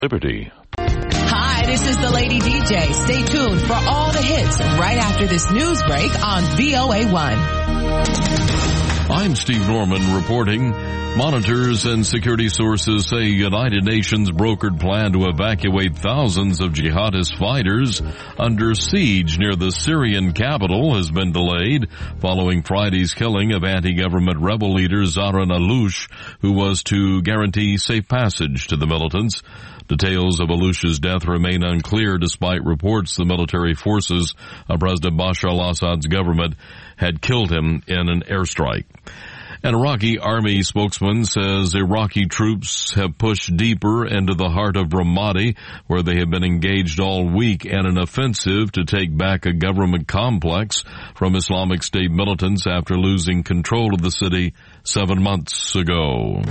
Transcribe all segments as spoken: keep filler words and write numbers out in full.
Liberty. Hi, this is the Lady D J. Stay tuned for all the hits right after this news break on V O A one. I'm Steve Norman reporting. Monitors and security sources say United Nations brokered plan to evacuate thousands of jihadist fighters under siege near the Syrian capital has been delayed following Friday's killing of anti-government rebel leader Zahran Aloush, who was to guarantee safe passage to the militants. Details of Aloush's death remain unclear despite reports the military forces of President Bashar al-Assad's government had killed him in an airstrike. An Iraqi army spokesman says Iraqi troops have pushed deeper into the heart of Ramadi, where they have been engaged all week in an offensive to take back a government complex from Islamic State militants after losing control of the city seven months ago.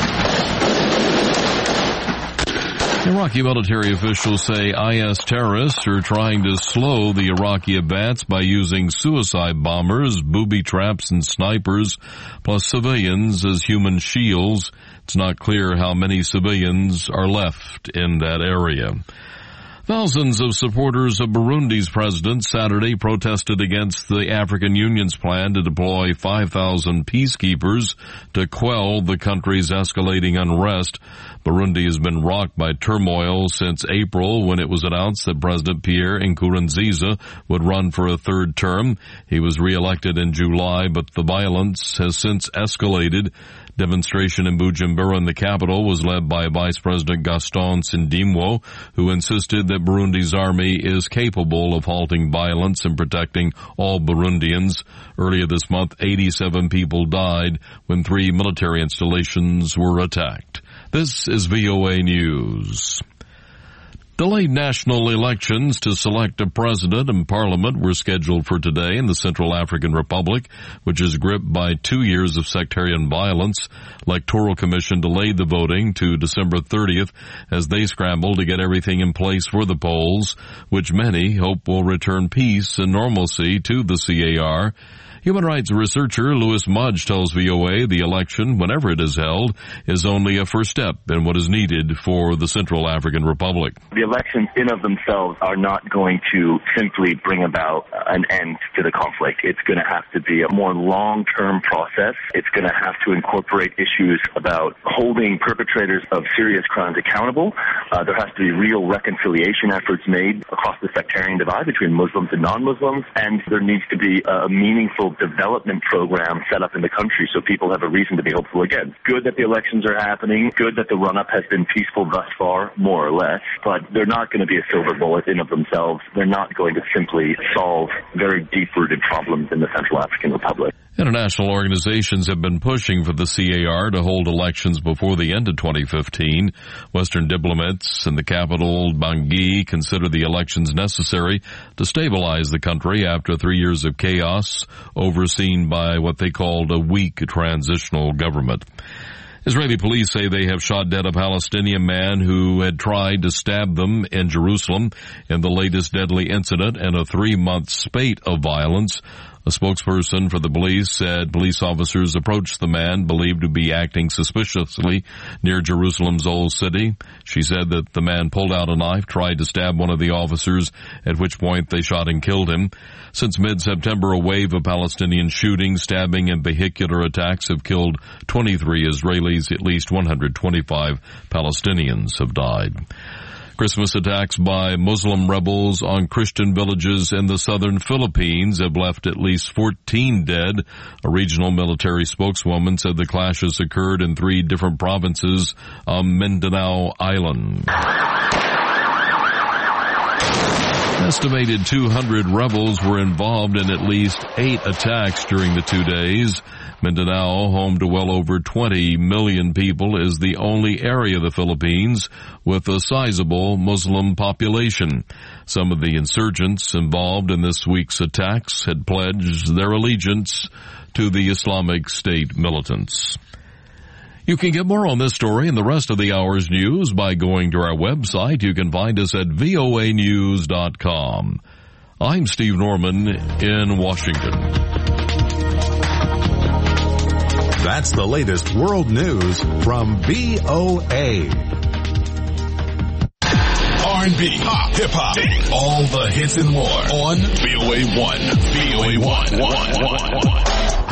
Iraqi military officials say I S terrorists are trying to slow the Iraqi advance by using suicide bombers, booby traps, and snipers, plus civilians as human shields. It's not clear how many civilians are left in that area. Thousands of supporters of Burundi's president Saturday protested against the African Union's plan to deploy five thousand peacekeepers to quell the country's escalating unrest. Burundi has been rocked by turmoil since April when it was announced that President Pierre Nkurunziza would run for a third term. He was reelected in July, but the violence has since escalated. Demonstration in Bujumbura in the capital was led by Vice President Gaston Sindimwo, who insisted that Burundi's army is capable of halting violence and protecting all Burundians. Earlier this month, eighty-seven people died when three military installations were attacked. This is V O A News. Delayed national elections to select a president and parliament were scheduled for today in the Central African Republic, which is gripped by two years of sectarian violence. Electoral Commission delayed the voting to December thirtieth as they scramble to get everything in place for the polls, which many hope will return peace and normalcy to the C A R. Human rights researcher Louis Mudge tells V O A the election, whenever it is held, is only a first step in what is needed for the Central African Republic. The elections in of themselves are not going to simply bring about an end to the conflict. It's going to have to be a more long-term process. It's going to have to incorporate issues about holding perpetrators of serious crimes accountable. Uh, there has to be real reconciliation efforts made across the sectarian divide between Muslims and non-Muslims, and there needs to be a meaningful development program set up in the country so people have a reason to be hopeful again. Good that the elections are happening. Good that the run-up has been peaceful thus far, more or less. But they're not going to be a silver bullet in of themselves. They're not going to simply solve very deep-rooted problems in the Central African Republic. International organizations have been pushing for the C A R to hold elections before the end of twenty fifteen. Western diplomats in the capital, Bangui, consider the elections necessary to stabilize the country after three years of chaos, overseen by what they called a weak transitional government. Israeli police say they have shot dead a Palestinian man who had tried to stab them in Jerusalem in the latest deadly incident in a three-month spate of violence. A spokesperson for the police said police officers approached the man believed to be acting suspiciously near Jerusalem's Old City. She said that the man pulled out a knife, tried to stab one of the officers, at which point they shot and killed him. Since mid-September, a wave of Palestinian shooting, stabbing, and vehicular attacks have killed twenty-three Israelis. At least one hundred twenty-five Palestinians have died. Christmas attacks by Muslim rebels on Christian villages in the southern Philippines have left at least fourteen dead. A regional military spokeswoman said the clashes occurred in three different provinces on Mindanao Island. Estimated two hundred rebels were involved in at least eight attacks during the two days. Mindanao, home to well over twenty million people, is the only area of the Philippines with a sizable Muslim population. Some of the insurgents involved in this week's attacks had pledged their allegiance to the Islamic State militants. You can get more on this story and the rest of the hour's news by going to our website. You can find us at V O A news dot com. I'm Steve Norman in Washington. That's the latest world news from V O A. R and B, pop, hip hop, all the hits and more on V O A one. V O A one. one, one, one.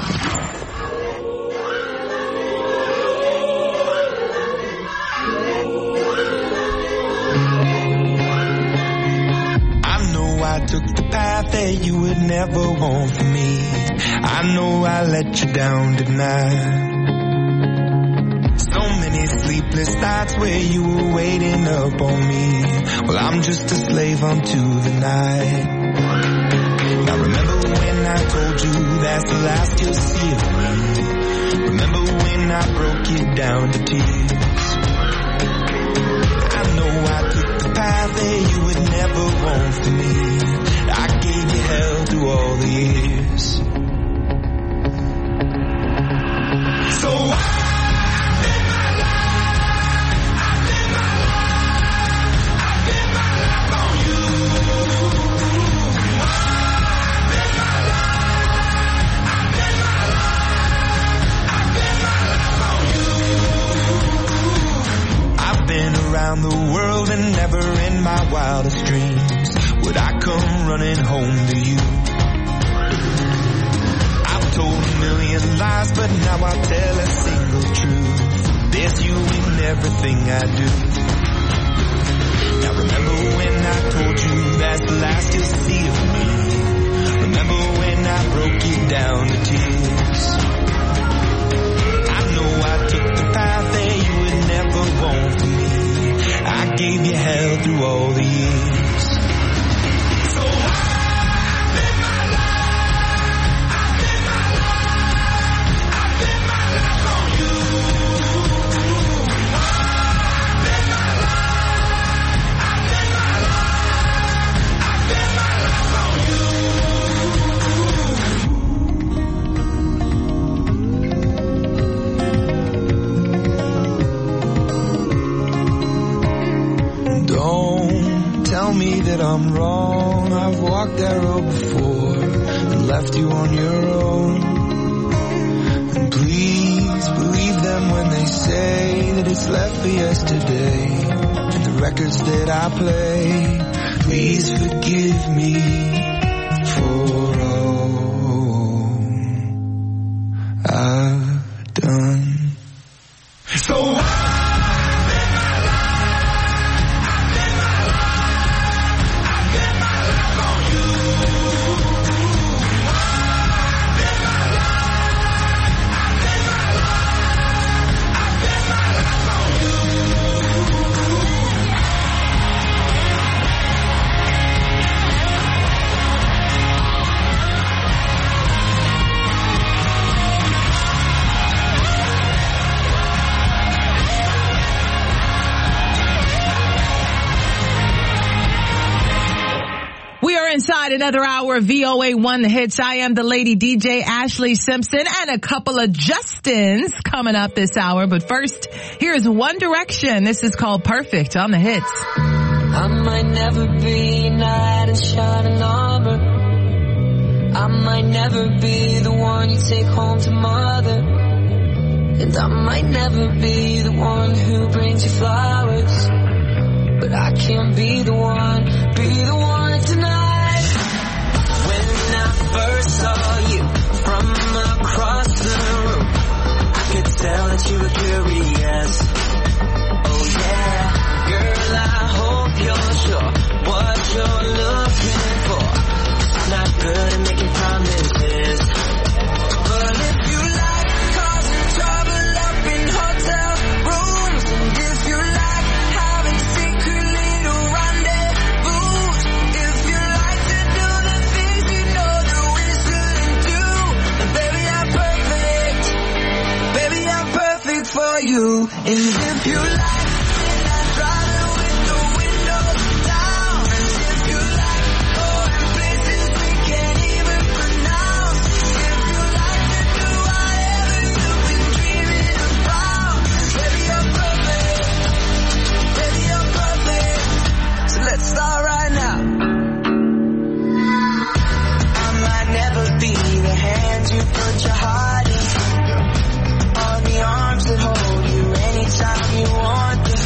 I took the path that you would never want for me. I know I let you down tonight. So many sleepless nights where you were waiting up on me. Well, I'm just a slave unto the night. Now remember when I told you that's the last you'll see of me. Remember when I broke you down to tears. I know I took the path that you would never want for me. I gave you hell through all the years. So I live my life, I live my life, I live my life on you. I live my life, I live my life, I live my life on you. I've been around the world and never in my wildest dreams would I come running home to you. I've told a million lies, but now I'll tell a single truth. There's you in everything I do. Now remember when I told you that's the last you'll see of me. Remember when I broke you down to tears. I know I took the path that you would never want for me. I gave you hell through all the years. Tell me that I'm wrong. I've walked that road before and left you on your own. And please believe them when they say that it's left for yesterday. And the records that I play, please forgive me for all I've done. So I Inside another hour of V O A one The Hits. I am the Lady D J, Ashley Simpson, and a couple of Justins coming up this hour. But first, here's One Direction. This is called Perfect on The Hits. I might never be a knight in shining armor. I might never be the one you take home to mother. And I might never be the one who brings you flowers. But I can be the one, be the one tonight. First saw you from across the room, I could tell that you were curious. Oh yeah, girl, I hope you're sure what you're looking for. I'm not good at making promises, but if you like causing trouble up in hotel rooms, and if you like having secret little rendezvous, if you like to do the things you know for you, and if you like, then I drive it with the windows down, and if you like, going places we can't even pronounce, if you like to do whatever you've been dreaming about, baby you're perfect, baby you're perfect, so let's start right now. I might never be the hands you put your heart in, the arms that hold you anytime you want them.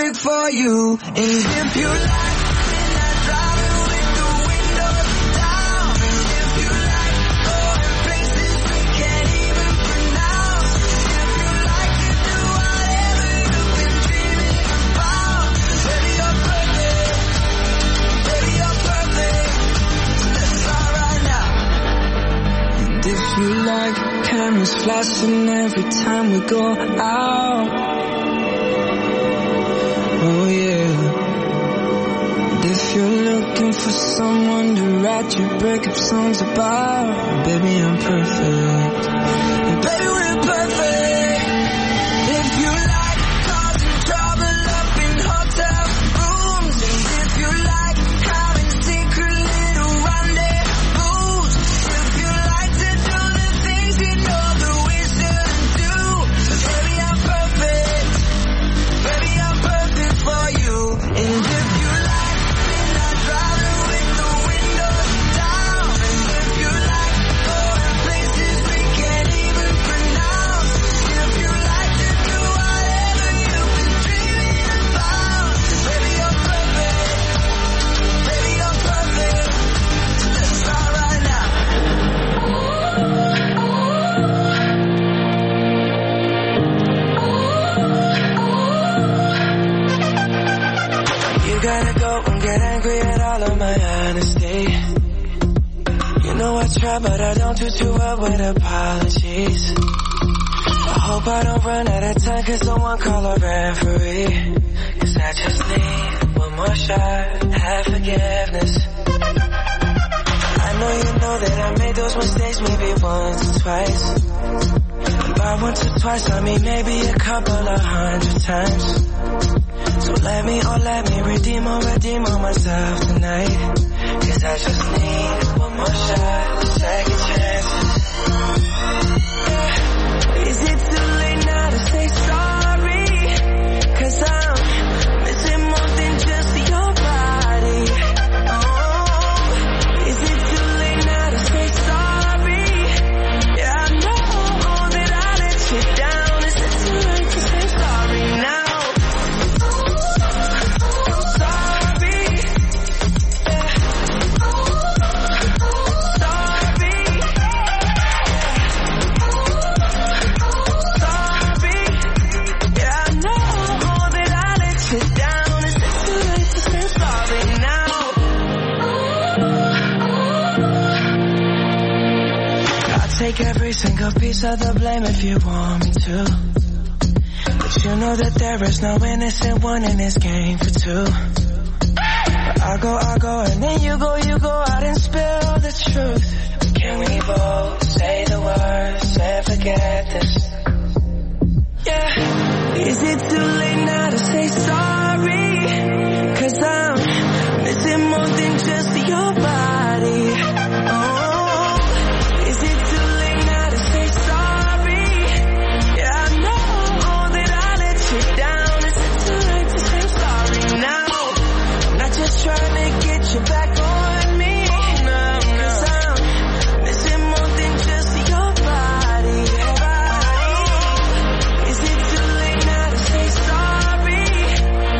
perfect for you. And if you like, then I drive it with the windows down. And if you like, going places we can't even pronounce. If you like to do whatever you've been dreaming about. Baby, you're perfect. Baby, you're perfect. Let's start right now. And if you like, cameras flashing every time we go out. Oh yeah. And if you're looking for someone to write your breakup songs about, baby, I'm perfect. And baby, we're perfect. If you like causing trouble up in hotel rooms, and if you like having secret little rendezvous, if you like to do the things you know that we shouldn't do, baby, I'm perfect. Baby, I'm perfect for you. And if you like, then I drive it with the windows down. And if you like, going places we can't even pronounce. If you like to do whatever you've been dreaming about. Baby, you're perfect. Baby, you're perfect. Let's start right now. You gotta go and get angry at all of my honesty. You know I try, but I don't do too well with apologies. I hope I don't run out of time, cause someone call a referee. Cause I just need one more shot, have forgiveness. I know you know that I made those mistakes maybe once or twice. And by once or twice I mean maybe a couple of hundred times. So let me, oh let me redeem or redeem on myself tonight. Cause I just need one more shot, second chances. Yeah. Is it too late now to say sorry? Cause I'm missing more than just your body. Oh, is it too late now to say sorry? Yeah, I know that I let you down. Is it too late to say sorry now? Take every single piece of the blame if you want me to. But you know that there is no innocent one in this game for two. But I go, I go, and then you go, you go out and spill the truth. Can we both say the words and forget this? Yeah. Is it too late now to say sorry? Cause I'm missing more than just your body. Oh. Trying to get you back on me, no, no. Cause I'm missing more than just your body. Is it too late now to say sorry?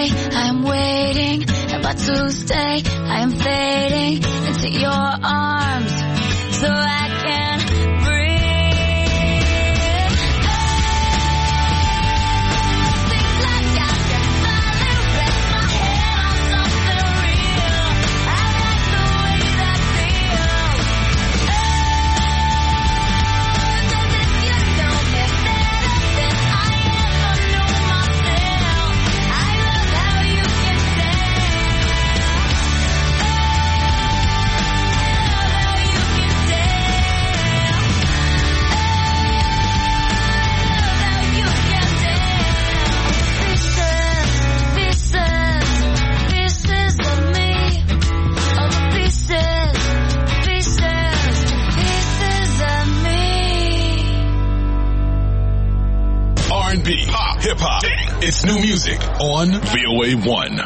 day, I am waiting, about to stay, I am fading into your arms, so I can breathe. Seems like I can finally rest my head on something real. I like the way that feels. As if you know me better than I ever knew myself. I love how you can dance. How you can dance. How you can dance. Pieces, pieces, pieces of me. All the pieces, pieces, pieces of me. R and B, pop, hip hop. It's new music on V O A one.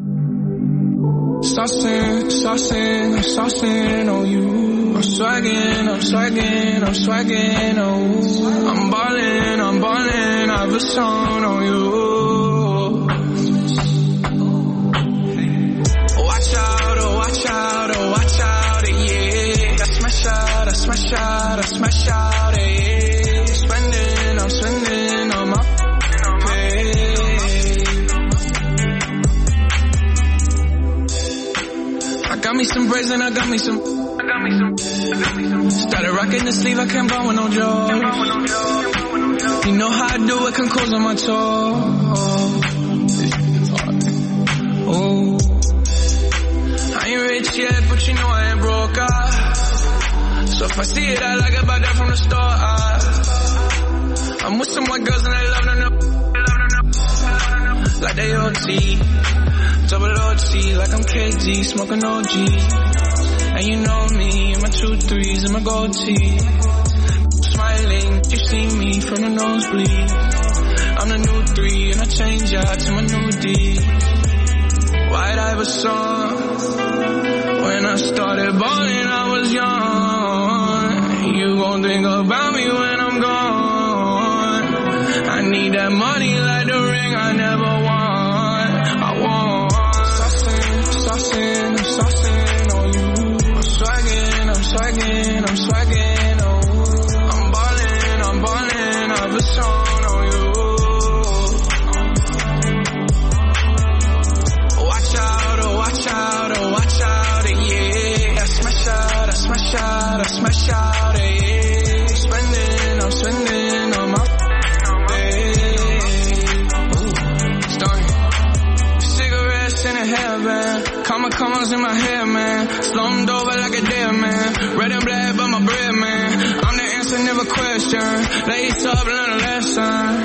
Saucing, saucing, I'm saucing on you. I'm swagging, I'm swagging, I'm swagging on you. I'm ballin', I'm ballin', I've a song on you. Watch out, oh watch out, oh watch out, yeah. I smash out, I smash out, I smash out, yeah. Spending, I'm spending on my pay. I got me some braids and I got me some. I got me some. I got me some. Started rocking the sleeve, I can't buy with no jaws. You know how I do it, can close on my toes. Oh, I ain't rich yet, but you know I ain't broke. Ah. So if I see it, I like it, buy that from the store. Ah. I'm with some white girls and they love them up, like they O T. Double O T, like I'm K G, smoking O G. And you know me, in my two threes and my gold tee. Smiling, you see me from the nosebleed. I'm the new three, and I change out to my new D. White Iverson. When I started balling, I was young. You gon' think about me when I'm gone. I need that money like the ring I never won. I want. Saucing, I'm saucing on you. I'm swagging, I'm swagging, I'm swagging on you. I'm ballin', I'm ballin', I've a song on you. Watch out, oh watch out, oh watch out, yeah. I smash out, I smash out, I smash out, yeah. Spending, I'm spending on my in a hairband, comma commas in my hair, man. Slumped over like a dead man. Red and black, but my bread, man. I'm the answer, never question. Lace up, learn a lesson.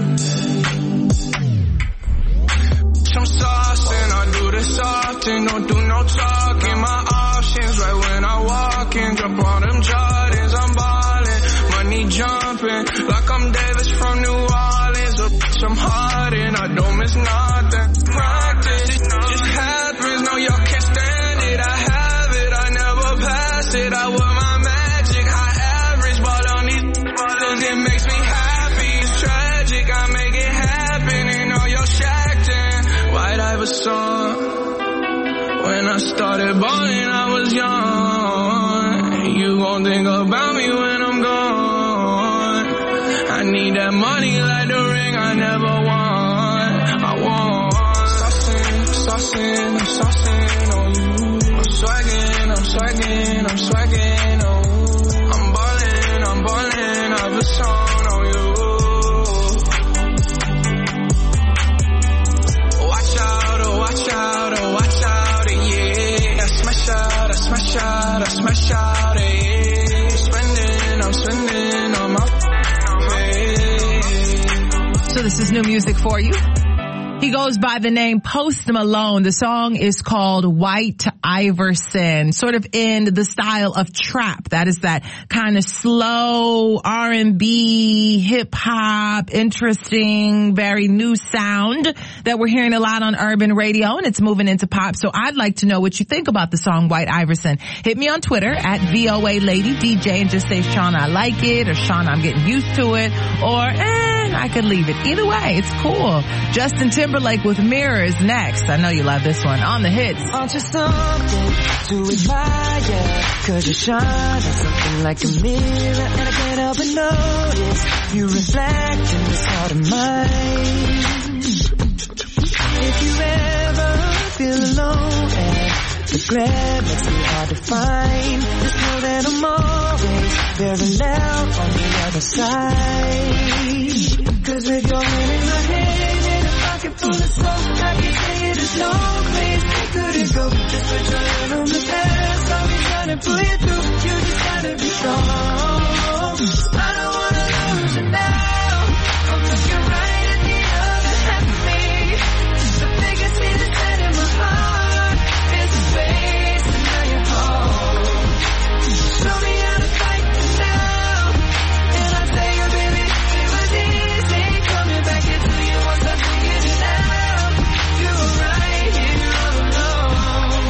Some sauce and I do this often. Don't do no talking. My options right when I walk in. Drop all them Jordans, I'm ballin'. Money jumping like I'm Davis from New Orleans. Or bitch, I'm Harden, I don't miss nothing. Practice, it just happens. No, y'all can't stand it. I have it, I never pass it. I wear my magic, high average. Ball on these ballers, it makes me happy. It's tragic, I make it happen. And all y'all shacked in. White Iverson. When I started balling, I was young. You gon' think about me when I'm gone. I need that money like the ring I never won. I want. Saucing, I'm saucing on you. I'm swagging, I'm swagging, I'm swagging on you. I'm ballin', I'm ballin', I've a song on you. Watch out, oh watch out, oh watch out, yeah. I smash out, I smash out, I smash out, yeah. Spending, I'm spending on my pay. So this is new music for you. He goes by the name Post Malone. The song is called White Iverson, sort of in the style of trap. That is that kind of slow R and B, hip hop, interesting, very new sound that we're hearing a lot on urban radio, and it's moving into pop. So I'd like to know what you think about the song White Iverson. Hit me on Twitter at V O A Lady D J and just say, Shauna, I like it, or Shauna, I'm getting used to it, or eh, I could leave it. Either way, it's cool. Justin Timberlake with Mirrors next. I know you love this one. On the hits. Aren't you something to admire? Cause you shine like something like a mirror, and I can't help but notice you reflect in this heart of mine. If you ever feel alone and regret makes it hard to find, just know that I'm always very loud on the other side. Cause with your hand in my hand and a pocket full of smoke, I can say it is no place we couldn't go. Just put your hand on the past, I'll be trying to pull you through. You just gotta be strong. I don't wanna lose you now. I'm looking right at the other half of me. The biggest thing that's set in my heart is the space, and now you're home. Show me how to fight now, and I'll tell you, baby, it was easy coming back into you once I figured it out. You were right here all alone.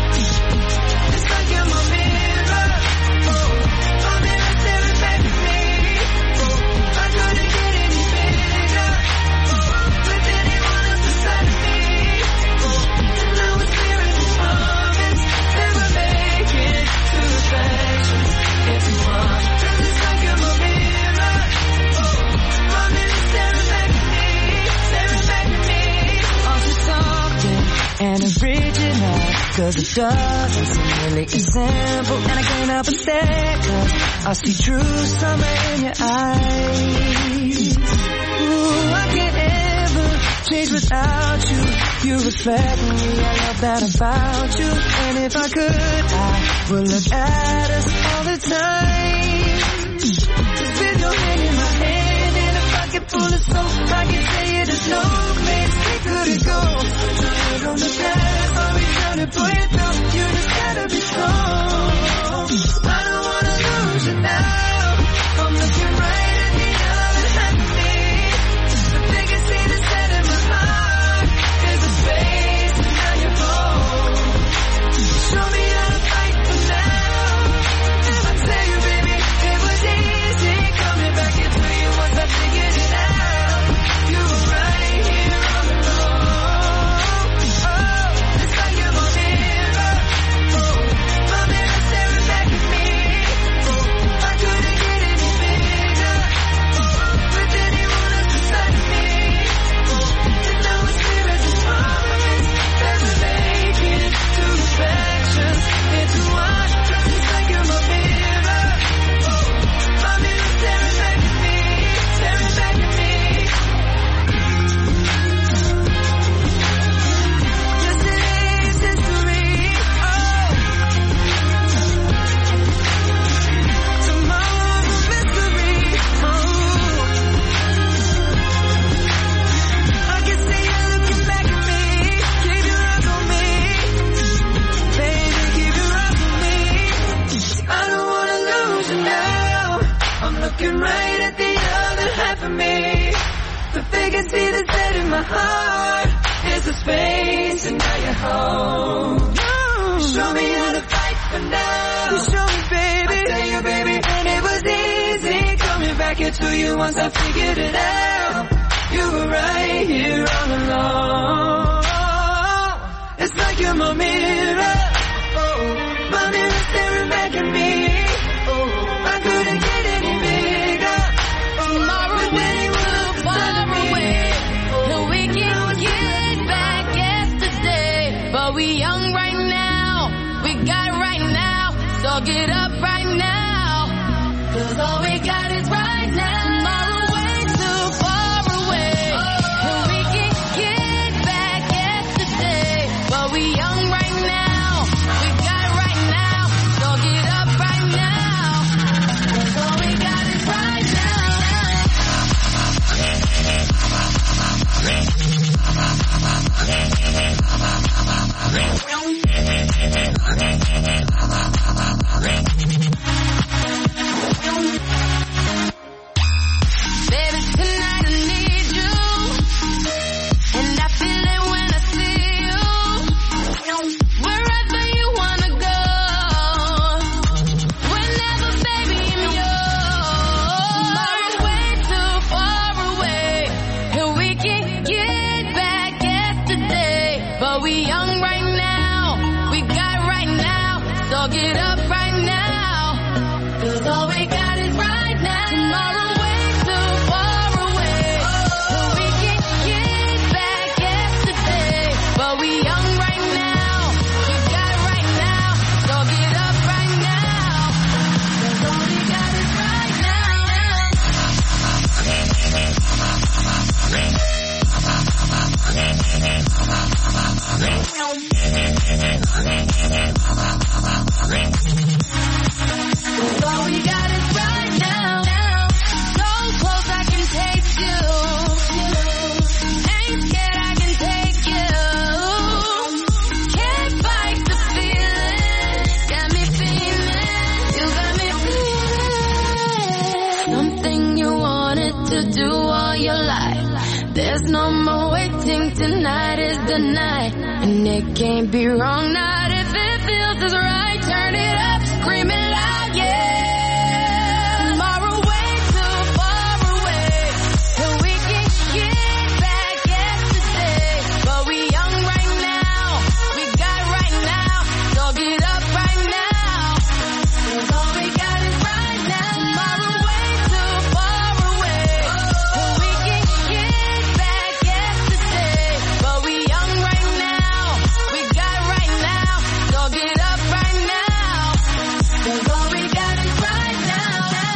It's like you're my mirror, oh, my mirror staring back at me. Oh, I couldn't get any bigger, oh, with anyone else beside of me. Oh, and now it's clear in the moments that we're making two reflections into one. 'Cause it's like you're my mirror, oh, my mirror staring back at me, staring back at me. Aren't you something and original? 'Cause it doesn't seem really as simple, and I can't help but stare, 'cause I see true summer in your eyes. Ooh, I can't ever change without you. You reflect me, I love that about you. And if I could, I would look at us all the time. Just with your hand in my hand and a pocket full of soap, I can say it is no place we couldn't go. Put your hand on the past, I'll be trying to pull you through. You just gotta be strong. I don't wanna lose you now. I'm looking right at the other half of me. The biggest thing that's set in my heart is the space, and now you're home. Show me how to fight for now, and I'll tell you, baby, it was easy coming back into you once I figured it out. You were right here all alone. Oh, it's like you're my mirror, oh, my mirror staring back at me. Oh, I couldn't get any bigger, oh, with anyone else beside of me. Oh, and now it's clear as the moments that we're making two reflections into one. 'Cause it's like you're my mirror, oh, my mirror staring back at me, staring back at me. Yesterday's history, oh, tomorrow's mystery, oh. I can see you looking back at me. Keep your eyes on me, baby, keep your eyes on me. I don't wanna lose you now. I'm looking right at the other half of me. The biggest thing that's set in my heart is the space, and now you're home. Show me how to fight for now. Show me, baby. I tell you, baby, and it was easy coming back into you once I figured it out. You were right here all along. It's like you're my mirror, oh, my mirror staring back at me. Oh, I couldn't get any bigger. Tomorrow with anyone else far beside of me. away, and we can get back yesterday. But we young right now, we got right now, so get up right now, 'cause all we got is right now. Tomorrow way too far away, and we can get back yesterday. But we young right now, we got right now, so get up right now, 'cause all we got is right now. So get up right now, 'cause all we got is right now. Tomorrow way too far away, so we can get back yesterday. But we young right now, we got it right now. So get up right now, 'cause all we got is right now. All we got is right now. So close I can taste you. Ain't scared I can take you. Can't fight the feeling. Got me feeling. You got me feeling. Something you wanted to do all your life. There's no more waiting. Tonight is the night. And it can't be wrong. Not if it feels as right. Turn it up, scream it loud, yeah. Tomorrow way too far away, so we can get back yesterday. But we young right now, we got it right now. So get up right now, 'cause all we got is right now. Tomorrow way too far away, so we can get back yesterday. But we young right now, we got it right now. So get up right now, 'cause all we got is right now.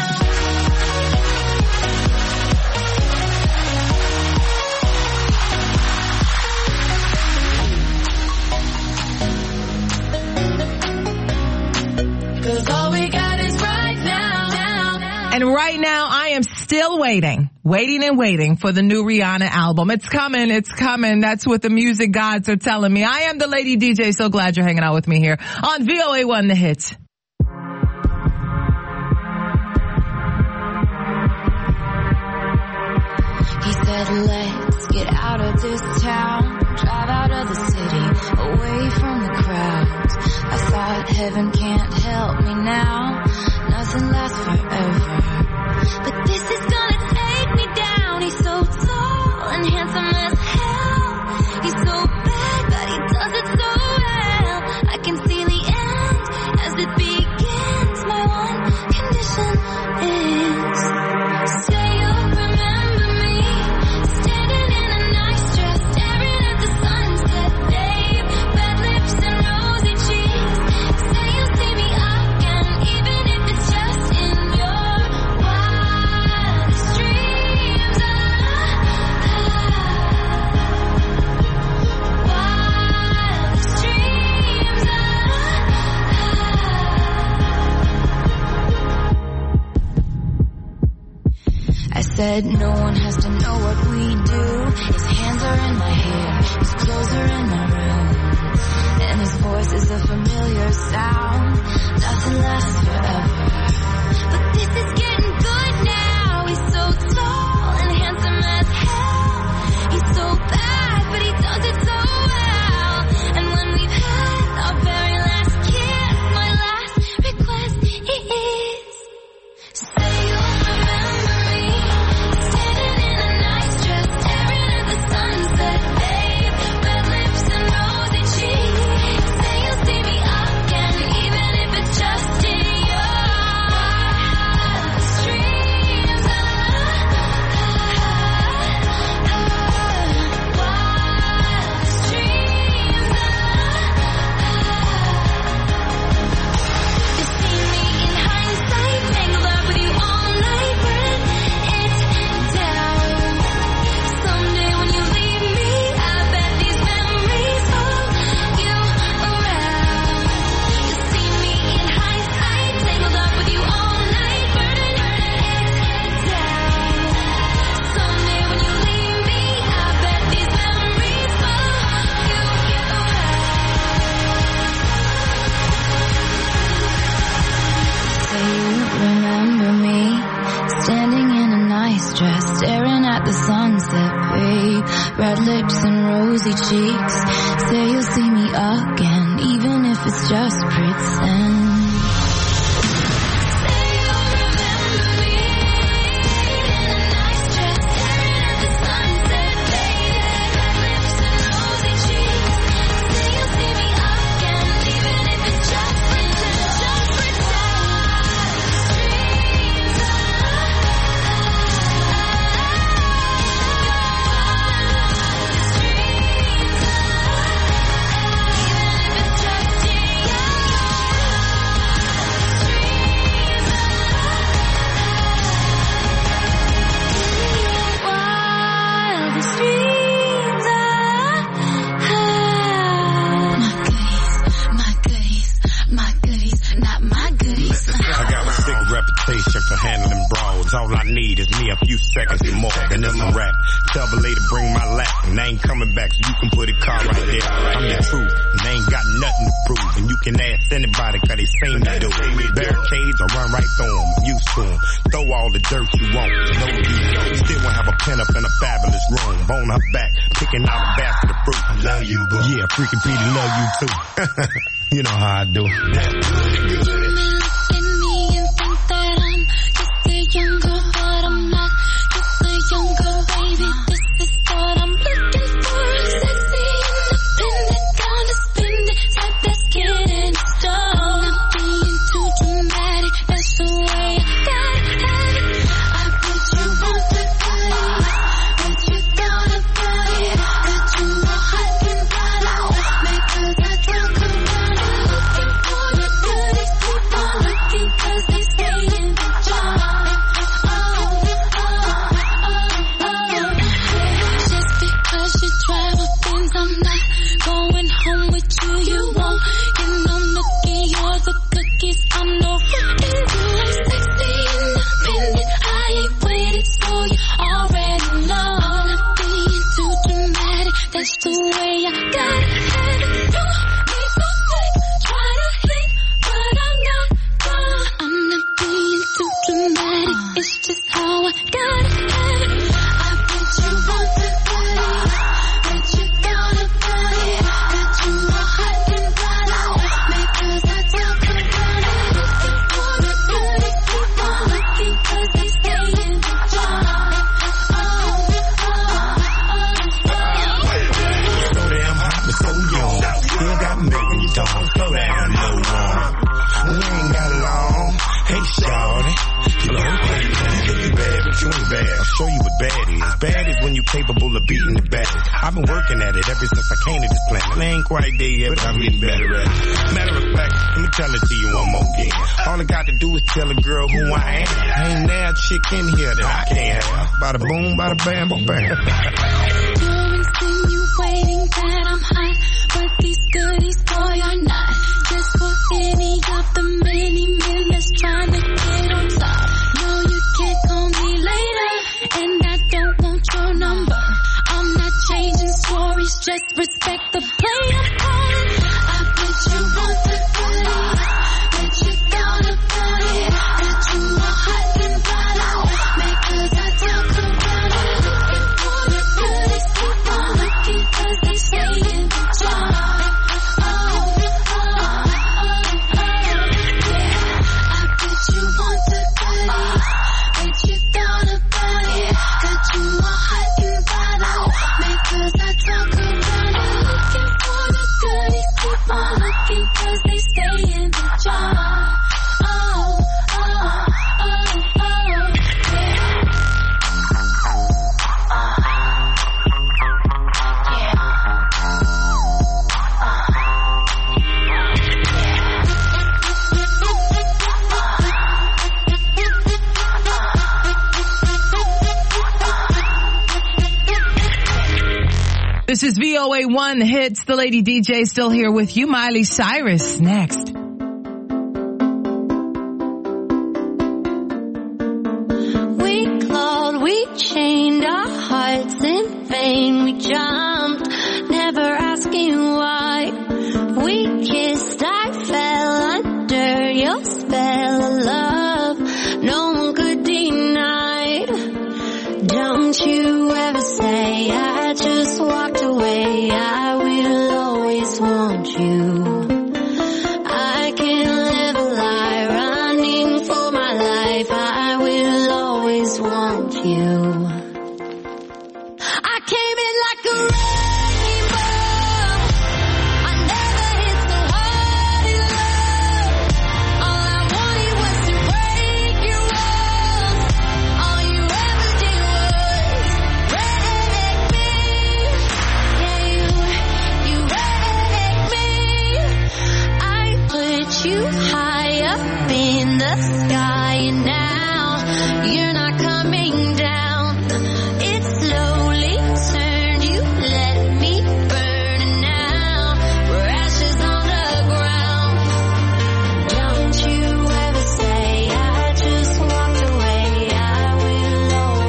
'Cause all we got is right now. And right now, I am still waiting, waiting and waiting for the new Rihanna album. It's coming, it's coming. That's what the music gods are telling me. I am the Lady D J. So glad you're hanging out with me here on V O A one The Hits. He said, let's get out of this town, drive out of the city, away from the crowds. I thought heaven can't help me now, nothing lasts forever. But this is gonna take me down. He's so tall and handsome as hell. He's so bad, but he does it so well. I can see the end as it begins. My one condition is, say you'll remember me, standing in a nice dress, staring at the sunset, babe. Red lips and rosy cheeks. Say you'll see me again, even if it's just in your wildest dreams. Ah, ah, wildest dreams. Ah, ah. I said no one has to know what we do. His hands are in my hair, his clothes are in my room, and his voice is a familiar sound. Nothing lasts forever, but this is getting good now. He's so tall and handsome as hell. He's so bad, but he does it so well. And when we've had our very last kiss, my last request is, say you'll remember me, standing in a nice dress, staring at the sunset, babe. Red lips and rosy cheeks. Say you'll see me again, even if it's just in your wildest dreams. Ah, ah, ah, wildest dreams. Ah, ah. You've seen me in hindsight, tangled up with you all night, burn it down. Someday when you leave me, I bet these memories follow you around. You've seen me in hindsight, tangled up with you all night, burn it down. Someday when you leave me, I bet these memories follow you around. Say you remember me, standing in a nice dress, staring at the sunset, babe. Red lips and rosy cheeks. Say you'll see me again, even if it's just pretend. Say you'll remember me, in a nice dress, staring at the sunset, babe. Red lips and rosy cheeks. Say you'll see me again, even if it's just pretend. me a few seconds and more, and it's a rap. Tell the lady bring my lap, and I ain't coming back, so you can put a car right there. I'm the truth, and they ain't got nothing to prove, and you can ask anybody, cause they seen me do it. Barricades, I run right through them, I'm used to them. Throw all the dirt you want, no you still won't have a pen up in a fabulous room. Bone her back, picking out a basket of fruit. I love you, boo. Yeah, freaking Petey love you too. You know how I do. That's good, good. You may look at me and think that I'm just a young girl, but I'm not just a young girl, baby. This is what I'm looking for. Sexy, independent, gonna spend it, type that's getting stone. Not being too dramatic, that's the way I gotta have it. I bet you want the goodies, but you gotta buy it. Got you all hot and bothered, make cause I drunk around it. Looking for the goodies, keep on looking cause they stay in the jar. Oh, oh, oh, oh. Just because you travel things, I'm not going home with you, you won't get no nookie, you're the cookies, I'm no rookie. You ain't sexy, independent, I ain't waiting, so you already know. I'm not being too dramatic, that's the way I gotta have it. You need so quick, try to hit, but I'm not done. I'm not being too dramatic, it's just how I gotta have it. I bet you want the goodies, but you gotta buy it. Got you all hot and bothered, make cause I talk around it. Looking for the goodies, keep on looking cause they stay in the jar. Oh, oh, oh, oh. So damn hot, but so young. Still got me making you don't slow down, no one. We ain't got long. Hey, shawty. Hello. You bad, but you ain't bad. I'll show you what bad is. Bad is when you're capable of beating the baddest. I've been working at it ever since I came to this planet. I ain't quite there yet, but I'm getting better at it. Matter of fact, let me tell it to you one more again. All I got to do is tell a girl who I am. Ain't there a chick in here that I can't have. Bada boom, bada bam, bada bam. You're insinuating that I'm hot, but these goodies, boy, are not. Just for any of the many men that's trying to get on top. No, you can't call me later, and I don't want your number. I'm not changing stories, just respect the play I'm calling. I bet you want the goodies, but you gotta buy it. Got you all hot and bothered, make cause I talk around it. Looking for the goodies, keep on looking cause they stay in the jar. Oh, oh, oh, oh, yeah. I bet you want the goodies, but you gotta buy it. Got you all hot and bothered, make cause I talk around it. Looking for the goodies, keep on looking cause they stay in the jar. Oh, oh, oh, oh, yeah. This is V O A one Hits. The Lady D J still here with you. Miley Cyrus next. We clawed, we chained our hearts in vain. We jumped, never asking why. We kissed, I fell under your spell of love. No one could deny. Don't you ever say I just walked away. I will always want you. I can't live a lie, running for my life. I will always want you. I came in like a rainbow. I never hit so hard in love. All I wanted was to break your walls. All you ever did was wreck me. Yeah, you, you wrecked me. I put you high up in the sky, and now you're not coming down. It slowly turned, you let me burn, and now we're ashes on the ground. Don't you ever say I just walked away. I will always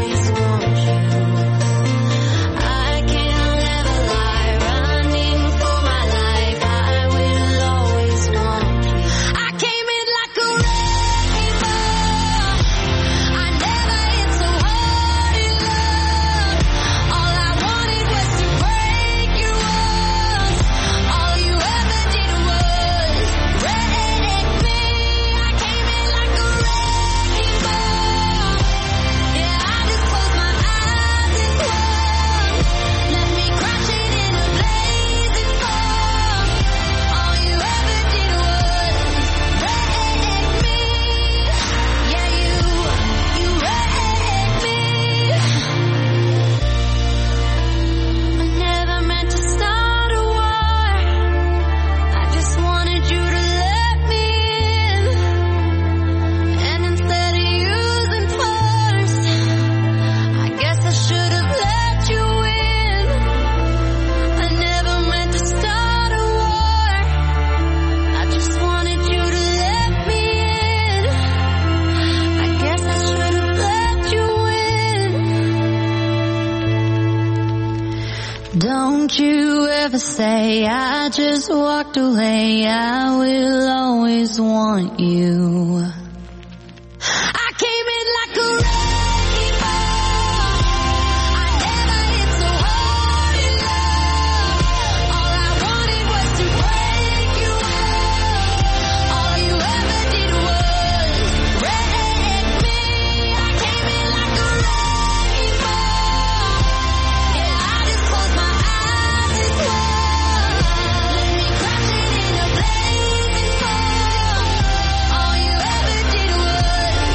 never say I just walked away. I will always want you. I came in like a rainbow. I never hit so hard in love. All I wanted was to break you up. All you ever did was break me. I came in like a rainbow. Yeah, I just closed my eyes and swore. Let me crash it in a blazing fire. All you ever did was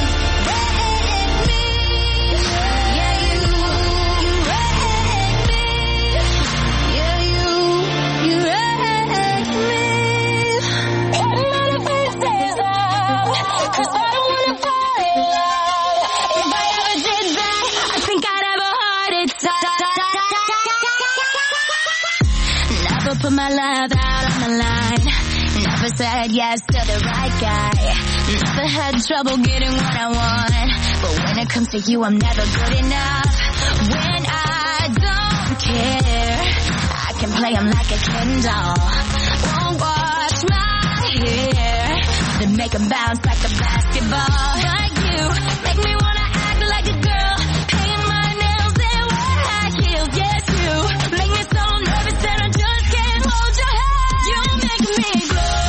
put my love out on the line. Never said yes to the right guy. Never had trouble getting what I want. But when it comes to you, I'm never good enough. When I don't care, I can play him like a Ken doll. Won't wash my hair, then make him bounce like a basketball. Like you, make me wanna act like a girl, paint my nails and wear high heels. Yes, you make me so nervous that I just can't hold your hand. You make me glow,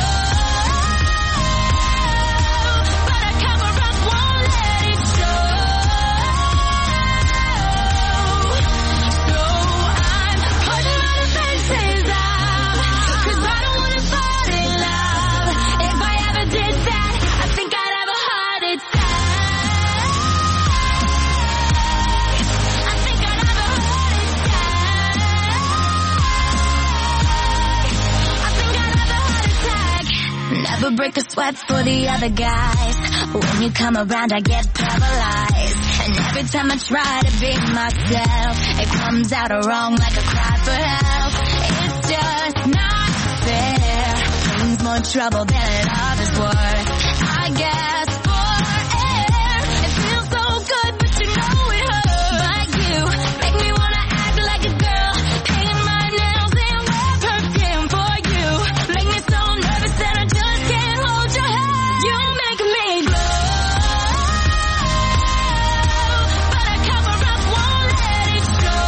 but I cover up, won't let it show. So I'm putting my defenses up, 'cause I don't wanna fall in love. If I ever did that, I think I'd have a heart attack. I think I'd have a heart attack. I think I'd have a heart attack. Never break a sweat for the other guys. When you come around, I get paralyzed. And every time I try to be myself, it comes out wrong like a cry for help. It's just not fair. Brings more trouble than love is worth. I guess for air, it feels so good, but you know it hurts. But you make me wanna act like a girl, paint my nails and wear perfume for you. Make me so nervous that I just can't hold your hand. You make me glow, but I cover up, won't let it show.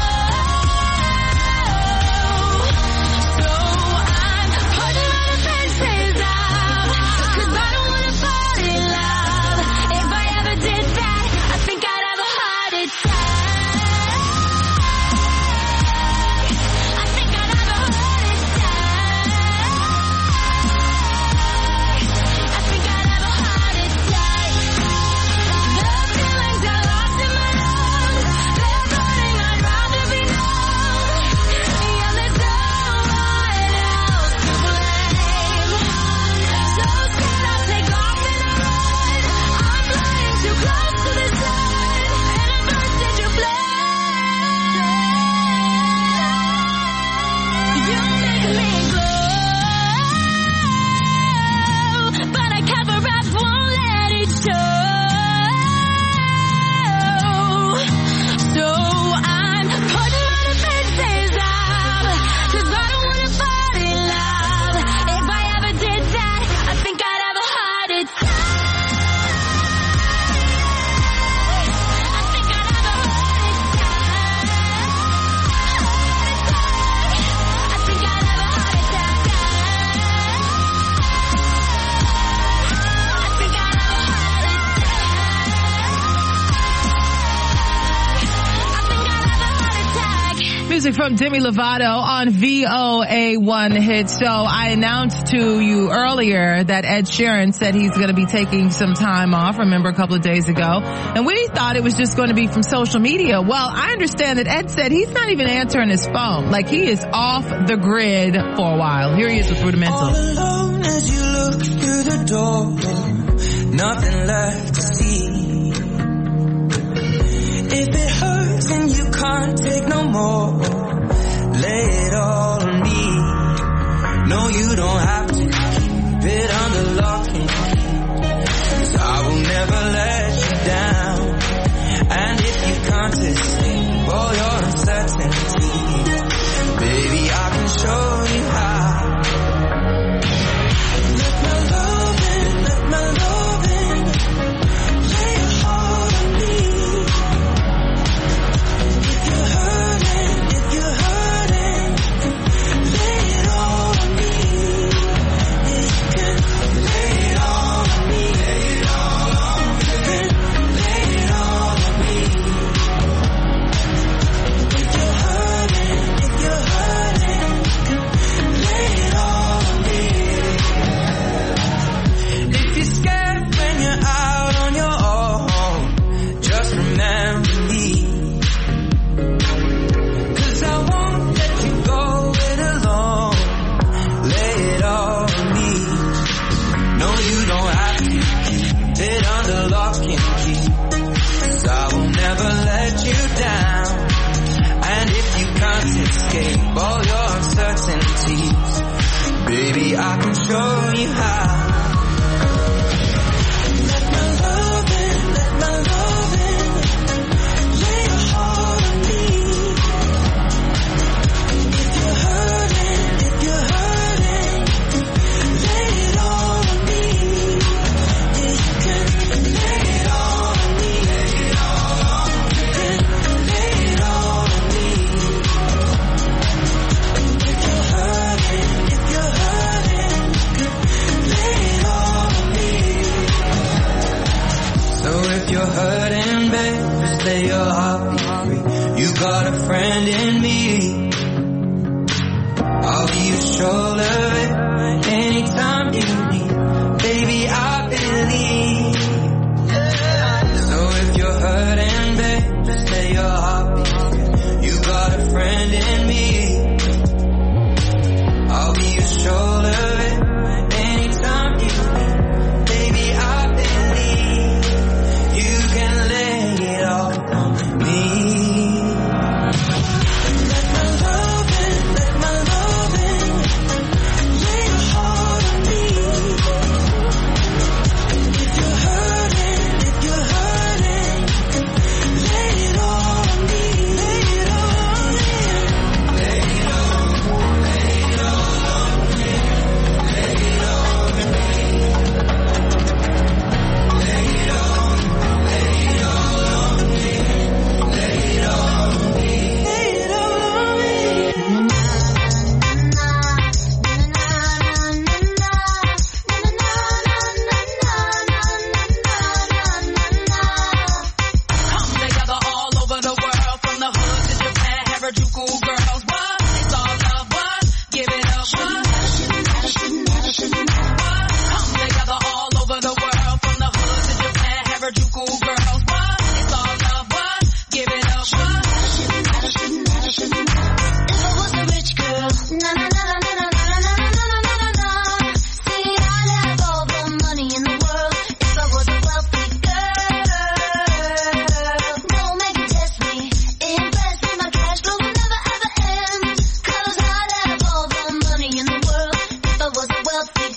So I'm putting my defenses up, 'cause I don't wanna fall in love. If I ever did that, I think I'd have a heart attack. I think I'd have a heart attack. I think I'd have a heart attack. The feelings I lost in my lungs, they're burning, I'd rather be numb. Yeah, there's no one else to blame. So scared I'll take off and I run. I'm flying too close to the sun, and I burst into flame. You make me glow, but I cover up, won't let it show. So I'm putting my defenses up, 'cause I don't wanna fall in love. If I ever did that, I think I'd have a heart attack. I think I'd have a heart attack. I think I'd have a heart attack. I think I'd have a heart attack. Music from Demi Lovato on V O A one Hit. So I announced to you earlier that Ed Sheeran said he's going to be taking some time off, remember a couple of days ago. And we thought it was just going to be from social media. Well, I understand that Ed said he's not even answering his phone. Like he is off the grid for a while. Here he is with Rudimental. All alone as you look through the door, nothing left to see. If it hurts and you can't take no more, lay it all on me. No, you don't have to keep it under lock and key, 'cause I will never let you down. And if you can't escape all your uncertainty, baby, I can you don't have to keep it under lock and key. 'Cause I will never let you down. And if you can't escape all your uncertainties, baby, I can show you how. Let my love in, let my love in. Lay your heart on me. If you're hurting, if you're hurting, lay it all on me. Yeah, you can lay it all on me. Lay it all on me. You can lay it all on me. If you're hurting, if you're hurting, you can lay it all on me. So if you're hurting, babe, just let your heart be free. You got a friend in me. I'll be your shoulder anytime you need. Baby, I believe. So if you're hurting, babe, just let your heart be free. You got a friend in me. I'll be your shoulder anytime you need. Baby, I believe you can lay it all on me. Let my love in, let my love in. Lay your heart on me. If you're hurting, if you're hurting, lay it all on me. Lay it all on me. Lay it all, lay it all on me. Lay it all on me. Lay it all, lay it all on me. Lay it all on me. Lay it all on me. Come together all over the world, from the hood to Japan, Harajuku girls. What? It's all love. What? Give it up. What? Come together all over the world, from the hood to Japan, Harajuku girls. What? It's all love. What? Give it up. What? If I was a rich girl, na na na na na na na na na na na na na. See, I'd have all the money in the world if I was a wealthy girl. No man can test me, invest in my cash flow will never ever end. 'Cause I'd have all the money in the world if I was a wealthy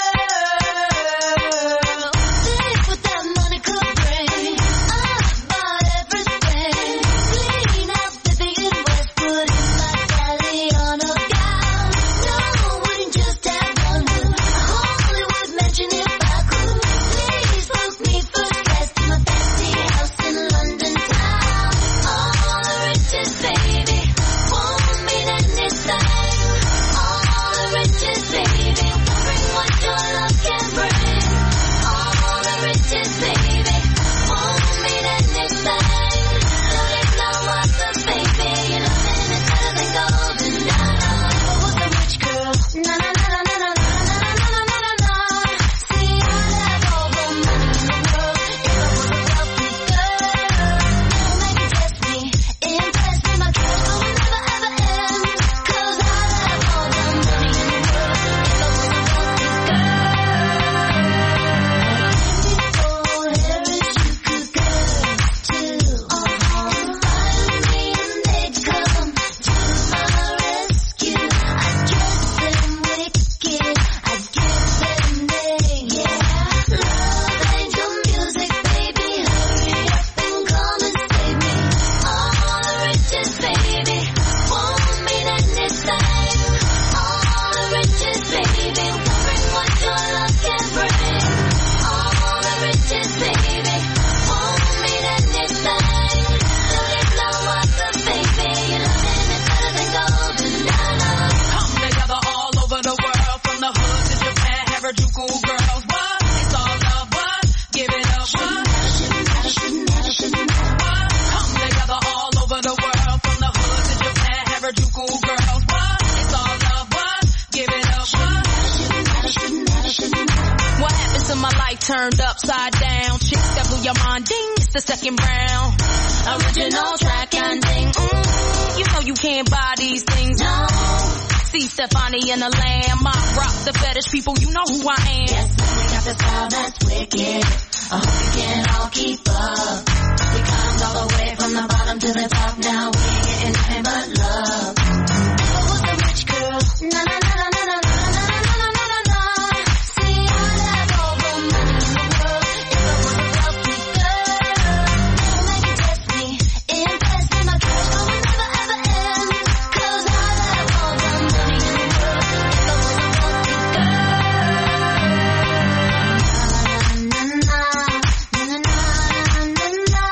girl. Think what that money could bring. I'd buy everything. Clean out Vivian Westwood in my Galliano gown. No, wouldn't just have one room. A Hollywood mansion if I could. Please book me first class to my fancy house in London town. All the riches, baby, won't mean anything. All the riches, baby, won't bring what your love can bring. All the riches, baby, won't mean anything. Don't it know what the baby, your loving is better than golden. If I was a rich girl, na na na na na na na na na na na na. See, I'd have all the money in the world if I was a wealthy girl. No man can test me, invest in my cash flow will never ever end. 'Cause I'd have all the money in the world if I was a wealthy girl. Before Harris, you could girls too. Uh-huh. Find me and they'd come to my rescue. I'd dress them wicked, I'd give them name, yeah. Love angel music, baby, hurry up and come and save me. All the riches, baby, won't mean anything. All the riches, baby, won't bring what your love can bring. All the riches, baby, won't mean anything. Don't it know what the baby, your loving is better than golden. Come together all over the world, from the hood to Japan, Harajuku girls. What? It's all love. What? Give it up. What? Come together all over the world, from the hood to Japan, Harajuku girls. What? It's all love. What? Give it up. What? What happened to my life turned upside down? Chicks that blew your mind, ding, it's the second round. Original track and ding, mm, you know you can't buy these things, no. see Stefani in the lamb. I rock the fetish people, you know who I am. Yes, man, we got the style that's wicked. I hope you can all keep up. We climbed all the way from the bottom to the top. Now we ain't getting nothing but love. Never was a rich girl. Na na na na na na na na na na na na. See, I have all the money in the world. If I was a wealthy girl, never make it test me. Invest in my cash, but we never ever end. 'Cause I have all the money in the world. If I was a wealthy girl. Na na na na na na na na na.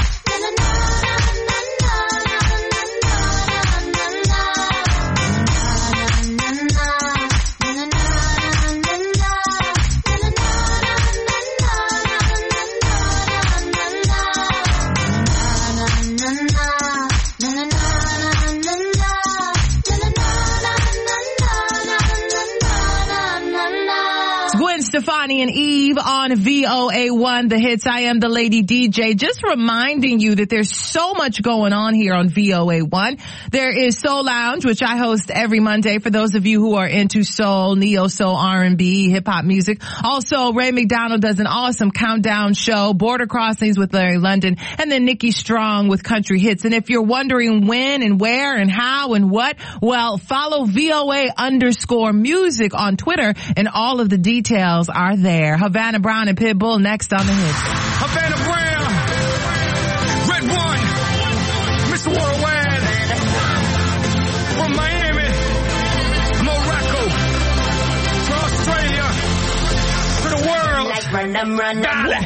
Gwen Stefani and Eve on V O A one, The Hits. I am the Lady D J. Just reminding you that there's so much going on here on V O A one. There is Soul Lounge, which I host every Monday for those of you who are into soul, neo-soul, R and B, hip-hop music. Also, Ray McDonald does an awesome countdown show, Border Crossings with Larry London, and then Nikki Strong with Country Hits. And if you're wondering when and where and how and what, well, follow V O A underscore music on Twitter, and all of the details are there. Havana Brown and Pitbull next on The Hits. Havana Brown, Red One, Mister Worldwide, from Miami, Morocco, to Australia, to the world. Like run them, run them. Dale.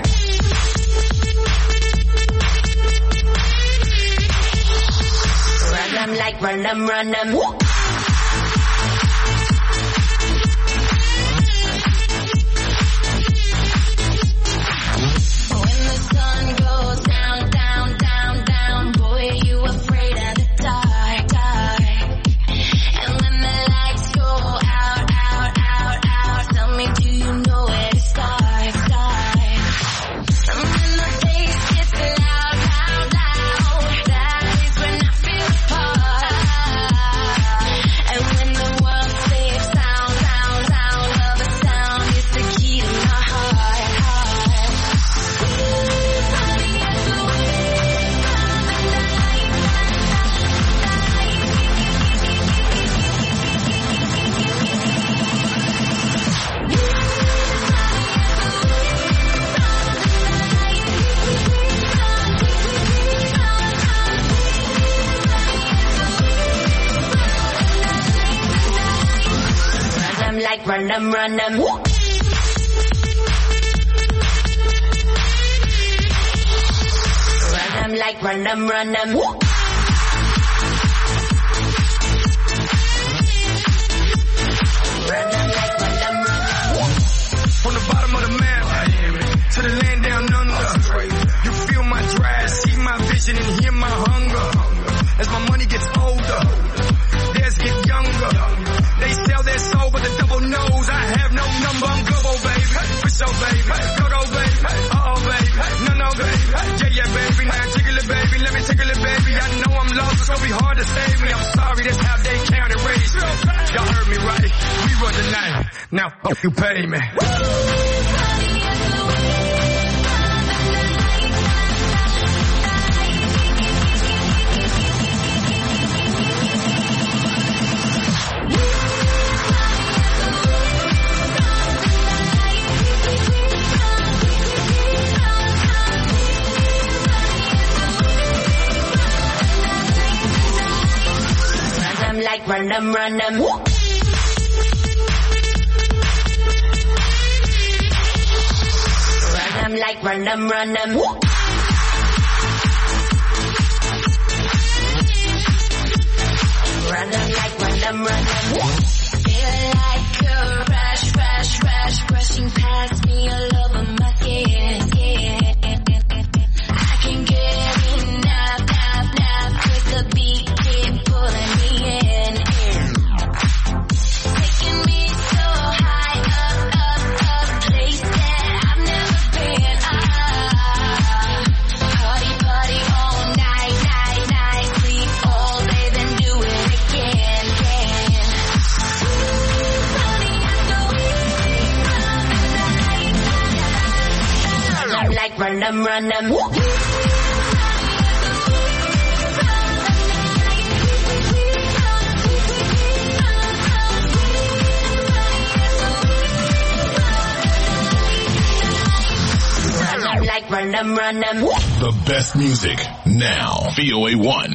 Run them like run them, run them. When the sun goes down, down, down, down, boy, you afraid of the dark, dark. And when the lights go out, out, out, out, tell me, do you know where to start, start? And when the bass gets loud, loud, loud, that is when I feel apart. And when the world says sound, sound, sound of a sound, it's the key to my heart, heart. Run them like run them, run them. Run them like run them, run them. Run them like run them, run them. From the bottom of the map to the land down under. You feel my drive, see my vision, and hear my hunger. As my money gets older, theirs get younger. They sell their soul, but the devil knows I have no number. I'm global, baby. For sure, baby. Go, go, baby. Uh-oh, baby. No, no, baby. Yeah, yeah, baby. Now jiggle it, baby. Let me tickle it, baby. I know I'm lost, it's gonna be hard to save me. I'm sorry, that's how they count and raise me. Y'all heard me right. We run the night. Now, oh, you pay me. Run them like run them, run them. Run them like run them, run them. Run them like run them, run them. Feel like a rush, rush, rush, rushing past me all over my skin, skin. I can get enough, enough, enough, 'cause the beat keep pulling me in, in. Taking me so high up, up, up, place that I've never been. Ah, party, party all night, night, night, sleep all day, then do it again, again. like run them, run them. Like run them, run them. The best music now. V O A one.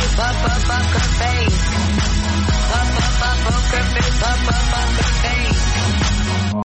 Poker face, poker face, poker face.